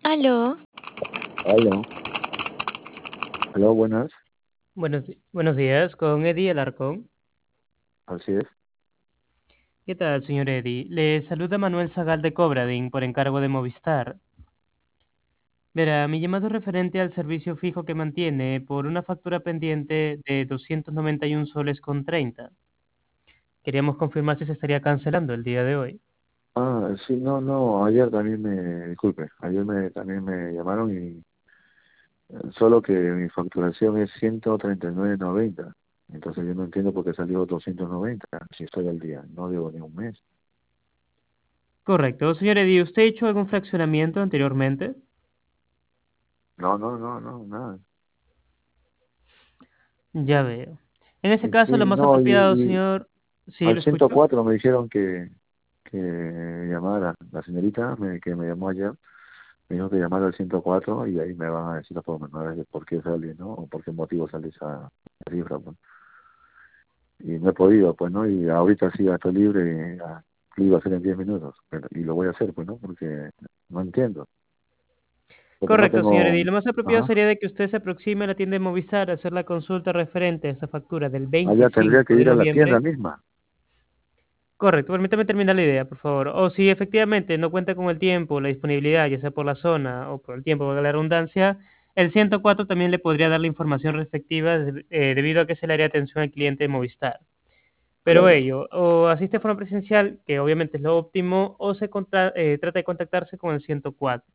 Aló, Aló, aló, buenas, Buenos días, con Eddie Alarcón. así es. ¿Qué tal, señor Eddie? Le saluda Manuel Zagal de Cobradin por encargo de Movistar. Verá, mi llamado es referente al servicio fijo que mantiene por una factura pendiente de 291 soles con 30. Queríamos confirmar si se estaría cancelando el día de hoy. Sí, no, no, ayer también disculpe, también me llamaron y solo que mi facturación es 139,90. Entonces yo no entiendo por qué salió 290 si estoy al día, no debo ni un mes. Correcto. Señor Eddie, ¿usted ha hecho algún fraccionamiento anteriormente? No, no, no, no, nada. Ya veo. En ese Sí, caso, lo más no, apropiado, y señor... Sí, al lo ciento escucho. cuatro me dijeron que llamara, la señorita que me llamó ayer, me dijo que llamara al 104 y ahí me van a decir las pormenores de por qué sale, ¿no? O por qué motivo sale esa cifra, pues. Y no he podido, pues, ¿no? Y ahorita sí ya estoy libre, lo iba a hacer en 10 minutos, y lo voy a hacer, pues, ¿no? Porque no entiendo, porque no Correcto, señor tengo... Eddy. Lo más apropiado Ajá. sería de que usted se aproxime a la tienda de Movistar a hacer la consulta referente a esa factura del Allá tendría que 25 de ir a la tienda noviembre. misma. Correcto, permítame terminar la idea, por favor. O si efectivamente no cuenta con el tiempo, la disponibilidad, ya sea por la zona o por el tiempo, valga la redundancia, el 104 también le podría dar la información respectiva debido a que es el área de atención al cliente de Movistar. Pero Claro. ello, o asiste de forma presencial, que obviamente es lo óptimo, o trata de contactarse con el 104.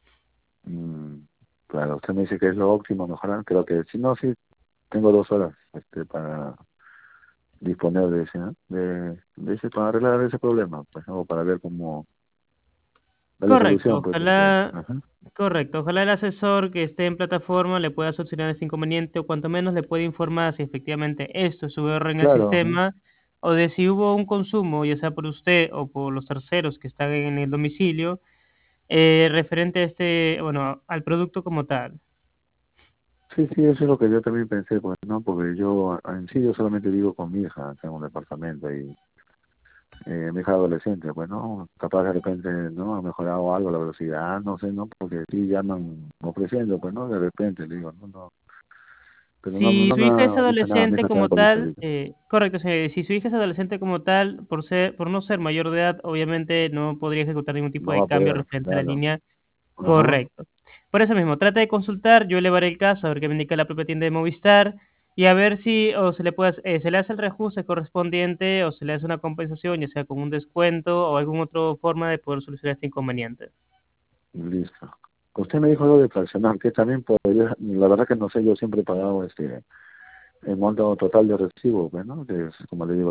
Mm, claro, usted me dice que es lo óptimo, mejorar, creo que si no, sí, tengo 2 horas para disponer de ese, ¿no? De ese, para arreglar ese problema, pues, ¿no? O para ver cómo darle Correcto, solución, pues, porque, ojalá, ajá, correcto, ojalá el asesor que esté en plataforma le pueda solucionar este inconveniente o cuanto menos le pueda informar si efectivamente esto es su error en el claro, ajá. sistema o de si hubo un consumo, ya sea por usted o por los terceros que están en el domicilio, referente a bueno, al producto como tal. Sí, sí, eso es lo que yo también pensé, pues, ¿no? Porque yo, en sí, yo solamente vivo con mi hija acá en un departamento y mi hija adolescente, pues, ¿no? Capaz de repente, ¿no? Ha mejorado algo la velocidad, no sé, ¿no? Porque sí llaman ofreciendo, pues, ¿no? De repente, le digo, no, no, pero no, Si no su hija es me ha dicho nada, mi adolescente hija está en el como colegio tal, ahorita. correcto, señor, si su hija es adolescente como tal, por no ser mayor de edad, obviamente no podría ejecutar ningún tipo No va de a cambio poder, referente a la claro. línea. Ajá. Correcto. Por eso mismo, trata de consultar, yo elevaré el caso, a ver qué me indica la propia tienda de Movistar y a ver si o se le hace el reajuste correspondiente o se le hace una compensación, ya sea con un descuento o alguna otra forma de poder solucionar este inconveniente. Listo. Usted me dijo lo de fraccionar, que también podría, la verdad que no sé, yo siempre he pagado el monto total de recibo, pues, ¿no? Que es, como le digo,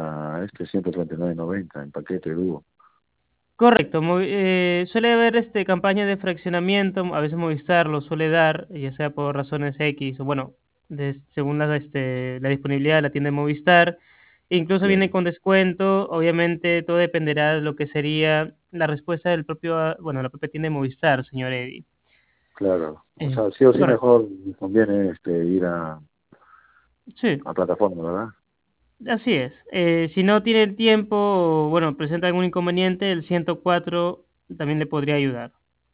139,90 en paquete dúo. Correcto, suele haber campaña de fraccionamiento, a veces Movistar lo suele dar, ya sea por razones X o bueno, según la disponibilidad de la tienda de Movistar. Incluso viene Claro, con descuento, obviamente todo dependerá de lo que sería la respuesta del propio, bueno, la propia tienda de Movistar, señor Eddy. claro. O sea, sí o sí Correcto, mejor conviene ir sí, a plataforma, ¿verdad? así es. Si no tiene el tiempo o bueno, presenta algún inconveniente, el 104 también le podría ayudar.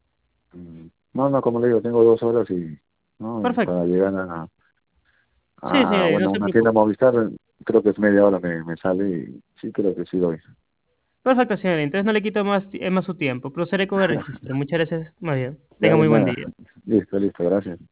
No, no, como le digo, tengo 2 horas y, ¿no? Perfecto. Para llegar Sí, a señor, no bueno, se una tienda preocupe. Movistar, creo que es media hora me sale y sí, creo que sí doy. Perfecto, señor. Entonces no le quito más su tiempo. Procederé con el registro. Muchas gracias, más bien. Ya Tenga de muy buen nada. día. Listo, listo, gracias.